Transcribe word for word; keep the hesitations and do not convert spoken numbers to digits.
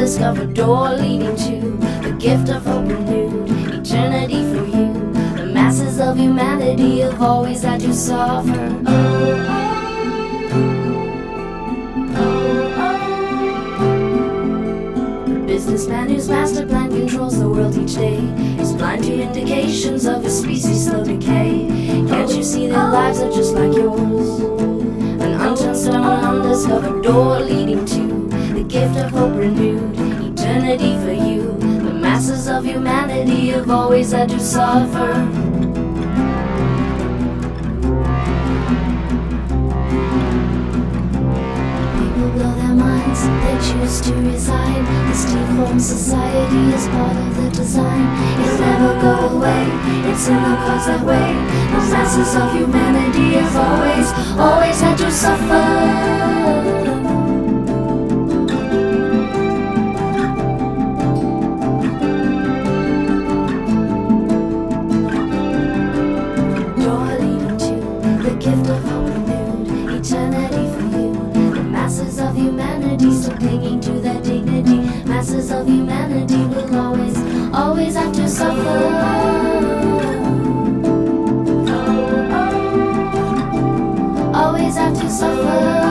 undiscovered door leading to the gift of hope renewed, eternity for you. The masses of humanity have always had to suffer. Oh, oh, oh, oh. The businessman whose master plan controls the world each day is blind to indications of his species' slow decay. Can't you see their lives are just like yours? An unturned stone, undiscovered door leading to the gift of hope renewed, eternity for you. The masses of humanity have always had to suffer. People blow their minds, they choose to resign. This deformed society is part of the design. It'll never go away, it's in the cards that way. The masses of humanity have always, always had to suffer. Still clinging to their dignity. Masses of humanity will always, always have to suffer. Always have to suffer.